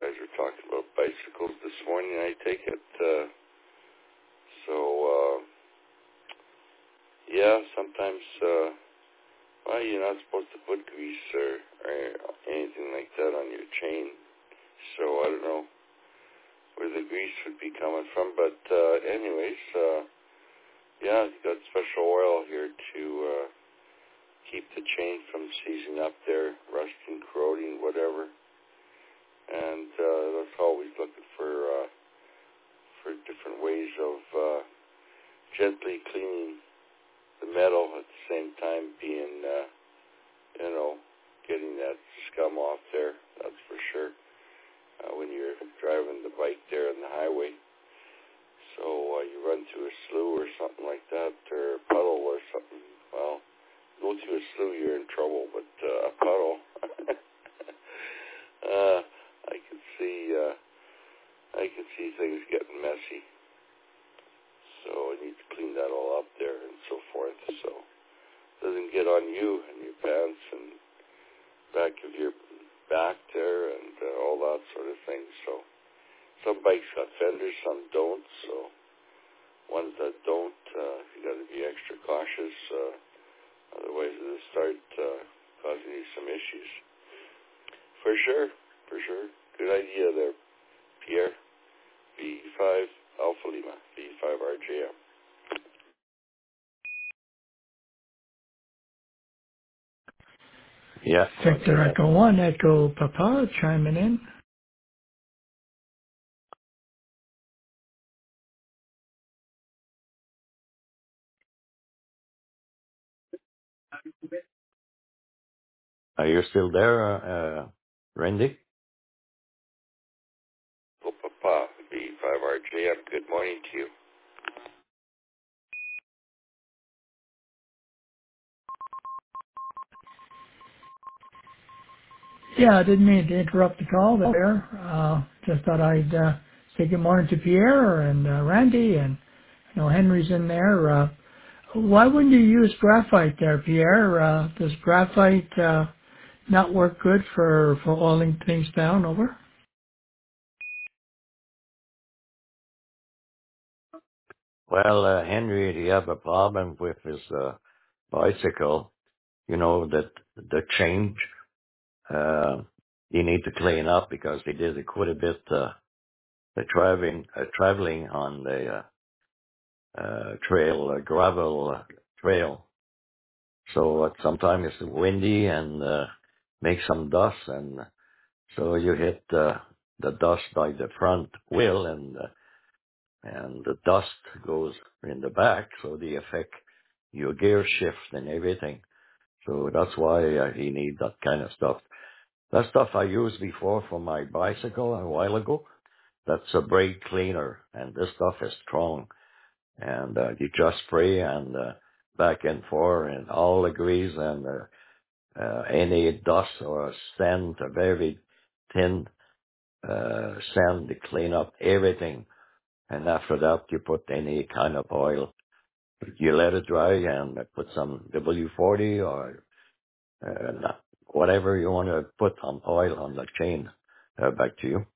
guys were talking about bicycles this morning, I take it. Yeah, sometimes, well, you're not supposed to put grease or anything like that on your chain. So I don't know where the grease would be coming from. But anyways, yeah, you got special oil here to keep the chain from seizing up there, rusting, corroding, whatever. And that's always looking for different ways of gently cleaning the metal at the same time being, getting that scum off there. That's for sure. When you're driving the bike there on the highway. So you run through a slough or something like that, or a puddle or something. Well, go through a slough, you're in trouble, but a puddle, I can see things getting messy. So I need to clean that all up there and so forth. So it doesn't get on you and your pants and back of your back there and all that sort of thing. So some bikes got fenders, some don't. So ones that don't, you got to be extra cautious. Otherwise, it'll start causing you some issues. For sure. Good idea there, Pierre. V5 Alpha Lima, V5 RJM. Yeah. Victor Echo 1, Echo Papa chiming in. Are you still there, Randy? Oh, Papa, V5 RJM, good morning to you. Yeah, I didn't mean to interrupt the call there. Just thought I'd say good morning to Pierre and Randy, and Henry's in there. Why wouldn't you use graphite there, Pierre? Does graphite not work good for oiling things down? Over. Well, Henry, he have a problem with his bicycle. That the change he need to clean up because he did quite a bit the traveling on the trail, gravel trail. So sometimes it's windy and makes some dust, and so you hit the dust by the front wheel, and the dust goes in the back, so they affect your gear shift and everything. So that's why he need that kind of stuff. That stuff I used before for my bicycle a while ago. That's a brake cleaner, and this stuff is strong. And you just spray and back and forth, and all the grease and any dust or sand, a very thin sand to clean up everything. And after that, you put any kind of oil. You let it dry and put some W40 or whatever you want to put on oil on the chain. Back to you.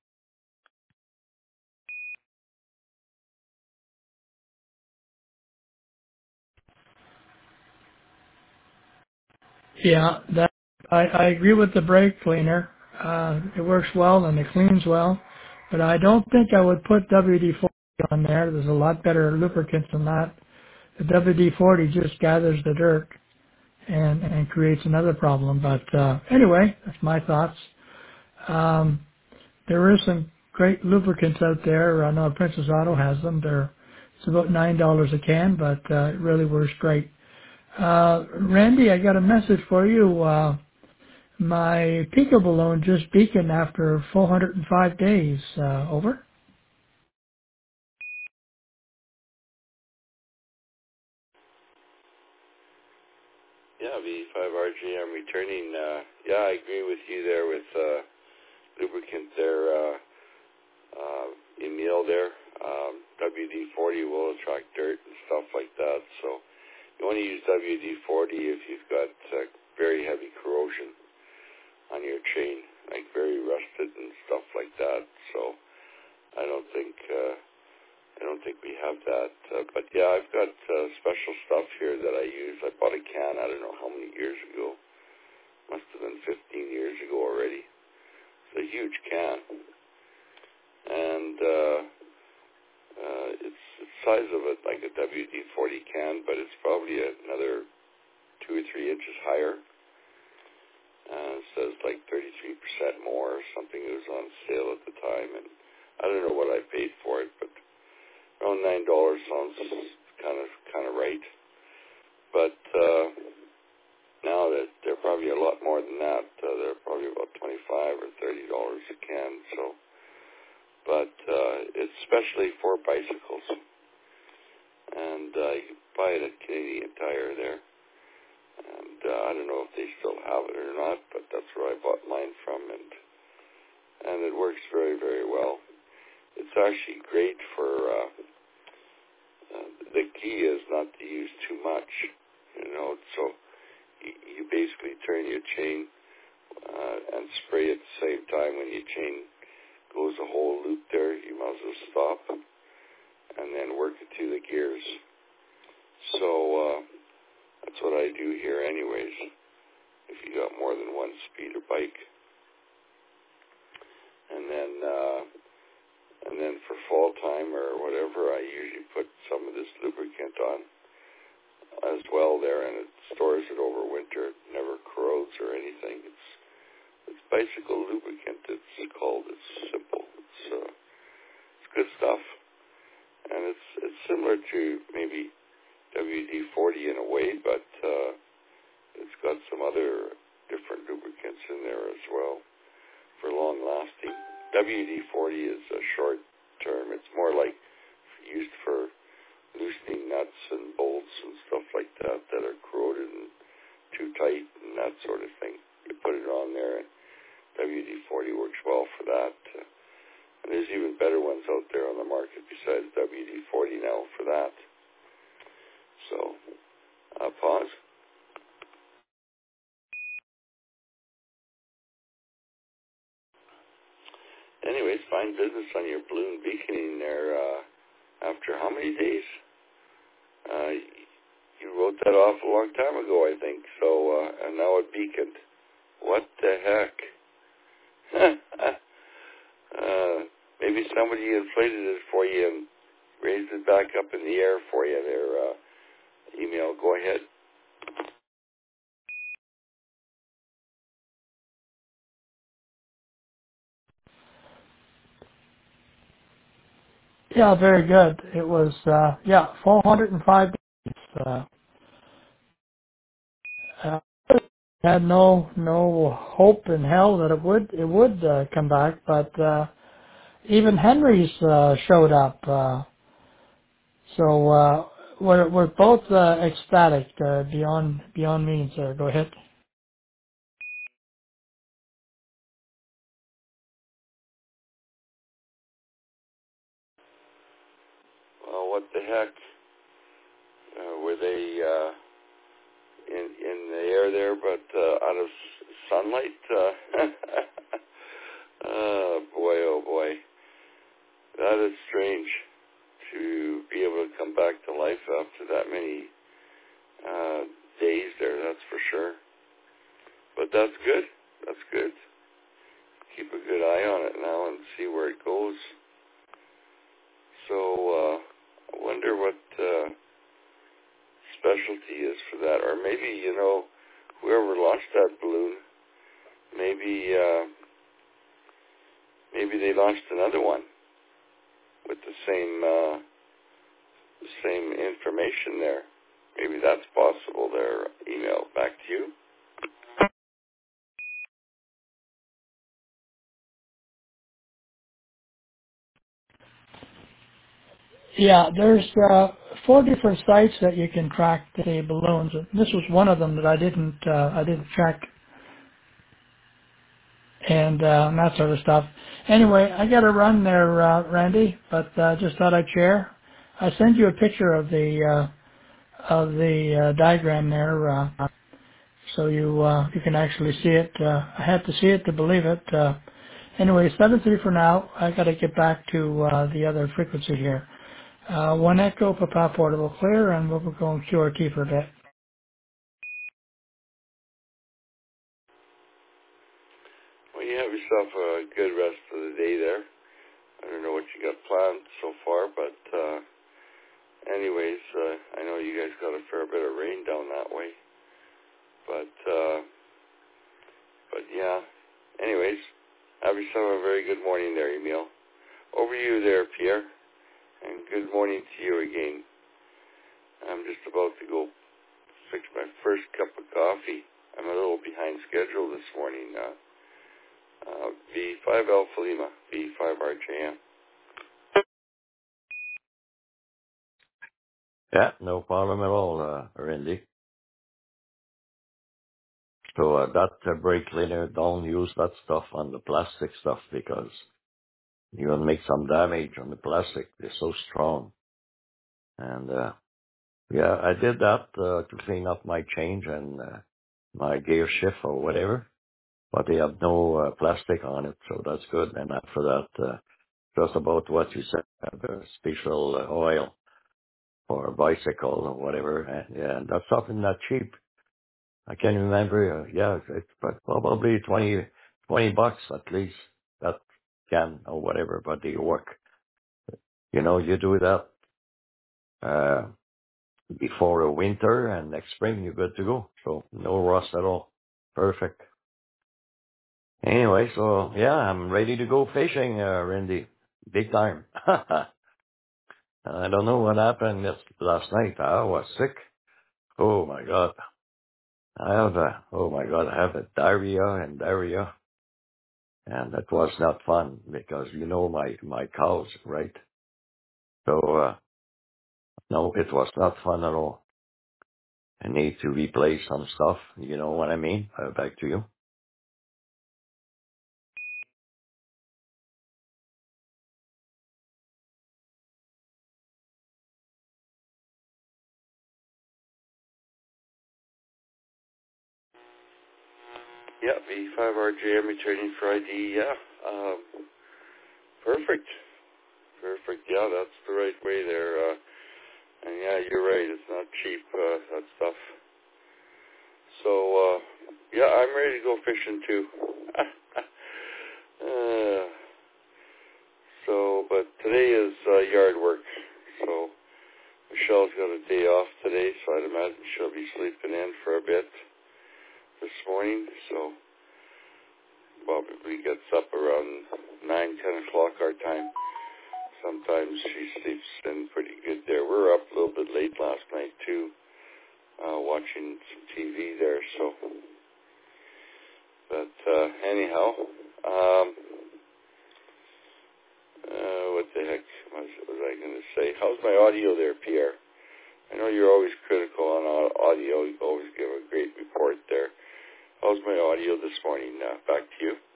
Yeah, I agree with the brake cleaner. It works well and it cleans well, but I don't think I would put WD-40 on there. There's a lot better lubricants than that. The WD-40 just gathers the dirt and creates another problem. But anyway, that's my thoughts. There is some great lubricants out there. I know Princess Auto has them. It's about $9 a can, but it really works great. Randy, I got a message for you. My Pico balloon just beaconed after 405 days. Over. Yeah, V5 RJM returning. Yeah, I agree with you there with lubricant there, Emil there. WD-40 will attract dirt and stuff like that. So you want to use WD-40 if you've got very heavy corrosion on your chain, like very rusted and stuff like that. that. So I don't think we have that. But yeah, I've got special stuff here that I use. I bought a can, I don't know how many years ago. Must have been 15 years ago already. It's a huge can. And it's the size of it like a WD-40 can, but it's probably another 2 or 3 inches higher. It says like 33% more or something. It was on sale at the time, and I don't know what I paid for it, but around $9 sounds kind of right. But now that they're probably a lot more than that. They're probably about $25 or $30 a can. So, but it's especially for bicycles, and you can buy it at Canadian Tire there. And I don't know if they still have it or not, but that's where I bought mine from, and it works very, very well. It's actually great for. The key is not to use too much, So you basically turn your chain and spray at the same time. When your chain goes a whole loop there, you might as well stop and then work it through the gears. So that's what I do here, anyways. If you got more than one speeder bike, and then for fall time or whatever, I usually put some of this lubricant on as well there, and it stores it over winter. It never corrodes or anything. It's bicycle lubricant. It's called. It's simple. It's good stuff, and it's similar to maybe WD-40 in a way, but it's got some other different lubricants in there as well for long lasting. WD-40 is a short term. It's more like used for loosening nuts and bolts and stuff like that are corroded and too tight and that sort of thing. You put it on there, and WD-40 works well for that. And there's even better ones out there on the market besides WD-40 now for that. So, pause. Anyways, fine business on your balloon beaconing there. After how many days? You wrote that off a long time ago, I think. So, and now it beaconed. What the heck? Maybe somebody inflated it for you and raised it back up in the air for you there. Email, go ahead. Yeah, very good. It was 405 days. Had no hope in hell that it would come back, but even Henry's showed up. So we're both ecstatic beyond means. Go ahead. Well, what the heck? Were they in the air there, but out of sunlight? Oh boy. That is strange to be able to come back to life after that many days there, that's for sure. But that's good. That's good. Keep a good eye on it now and see where it goes. So I wonder what specialty is for that. Or maybe, whoever launched that balloon, maybe they launched another one with the same information there. Maybe that's possible there. Email back to you. Yeah, there's 4 different sites that you can track the balloons. This was one of them that I didn't check, and that sort of stuff. Anyway, I got to run there, Randy, but just thought I'd share. I sent you a picture of the diagram there, so you can actually see it. I had to see it to believe it. Anyway, 7-3 for now. I got to get back to the other frequency here. 1 Echo, Papa Portable Clear, and we'll go on QRT for a bit. Well, you have yourself a good rest of the day there. I don't know what you got planned so far, but anyways, I know you guys got a fair bit of rain down that way. But yeah. Anyways, have yourself a very good morning there, Emil. Over to you there, Pierre. And good morning to you again. I'm just about to go fix my first cup of coffee. I'm a little behind schedule this morning. V5 Alpha Lima, V5 RJM. Yeah, no problem at all, Randy. So that brake cleaner, don't use that stuff on the plastic stuff because you're going to make some damage on the plastic. They're so strong. And yeah, I did that to clean up my change and my gear shift or whatever. But they have no plastic on it, so that's good. And after that, just about what you said, the special oil for a bicycle or whatever. And, yeah, that's something not cheap. I can't remember. Yeah, it's probably $20 at least. That can or whatever, but they work. You know, you do that before the winter, and next spring you're good to go. So no rust at all. Perfect. Anyway, so yeah, I'm ready to go fishing, Randy. Big time. I don't know what happened last night. I was sick. Oh my God. I have a diarrhea. And that was not fun because you know my cows, right? So, no, it was not fun at all. I need to replace some stuff. You know what I mean? Back to you. Yeah, V5 RJM returning for ID. Yeah, perfect. Yeah, that's the right way there. And yeah, you're right. It's not cheap, that stuff. So, yeah, I'm ready to go fishing too. But today is yard work. So Michelle's got a day off today, so I'd imagine she'll be sleeping in for a bit this morning. So probably gets up around 9-10 o'clock our time. Sometimes she sleeps in pretty good there. We were up a little bit late last night too, watching some TV there. So, but anyhow, what the heck was I going to say? How's my audio there, Pierre? I know you're always critical on audio. You always give a great report there. How's my audio this morning? Back to you.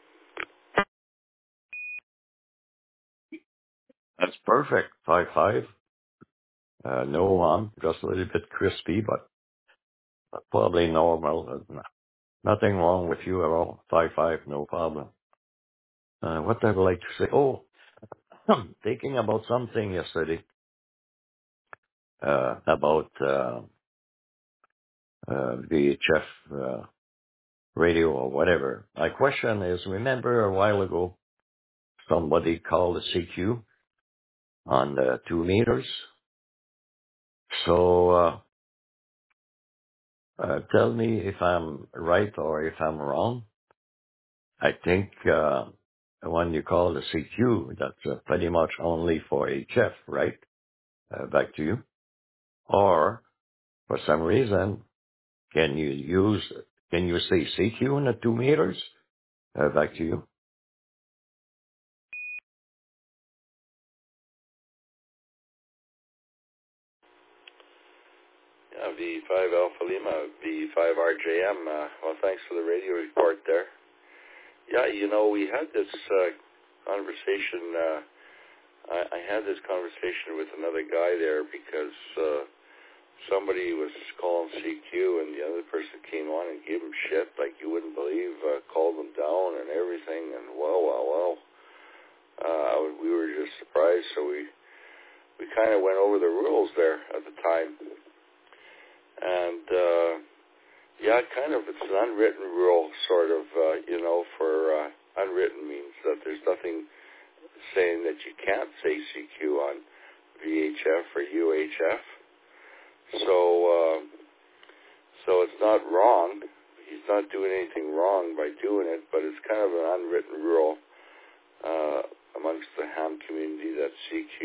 That's perfect. 5.5. No hum, just a little bit crispy, but probably normal. Nothing wrong with you at all. 5.5, no problem. What I would like to say? Oh, thinking about something yesterday, about VHF radio or whatever. My question is, remember a while ago, somebody called the CQ on the 2 meters? So tell me if I'm right or if I'm wrong. I think when you call the CQ, that's pretty much only for HF, right? Back to you. Or for some reason, can you say CQ in the 2 meters? Back to you. Yeah, V5 Alpha Lima, V5 RJM. Well, thanks for the radio report there. Yeah, you know, we had this conversation. I had this conversation with another guy there because somebody was calling CQ, and the other person came on and gave him shit like you wouldn't believe, called them down and everything, and well. We were just surprised, so we kind of went over the rules there at the time. And, it's an unwritten rule, sort of, for unwritten means that there's nothing saying that you can't say CQ on VHF or UHF. So it's not wrong. He's not doing anything wrong by doing it, but it's kind of an unwritten rule amongst the ham community that CQ